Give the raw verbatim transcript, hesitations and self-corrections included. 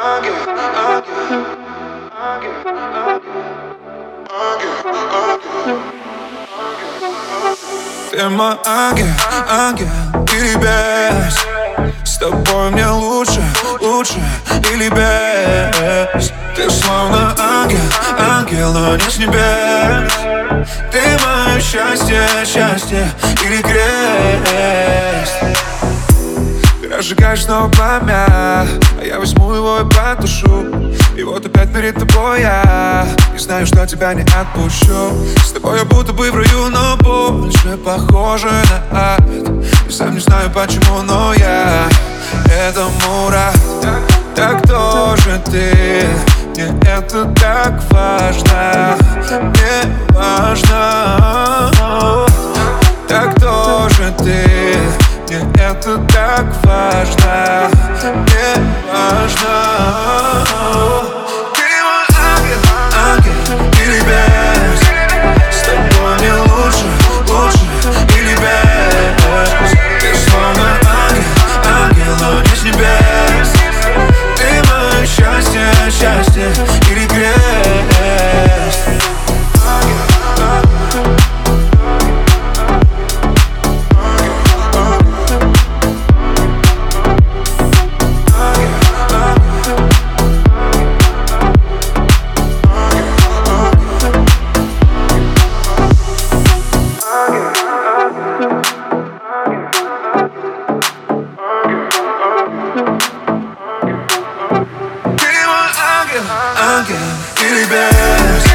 Ангел, ангел, ангел, ангел, ангел. Ты мой ангел, ангел или бес. С тобой мне лучше, лучше или без. Ты словно ангел, ангел, но не с небес. Ты мое счастье, счастье или крест. Ты разжигаешь снова пламя, а я возьму его и потушу. И вот опять перед тобой я не знаю, что тебя не отпущу. С тобой я будто бы в раю, но больше похоже на ад. Я сам не знаю почему, но я этому рад. Так кто же ты? Мне это так важно. Мне важно. Так кто же ты? Мне это так важно. Мне важно. Ты мой ангел, ангел или бес. С тобой мне лучше, лучше или без. Ты словно ангел, ангел, но не с небес. Ты мое счастье, счастье или крест. Ангел или бес.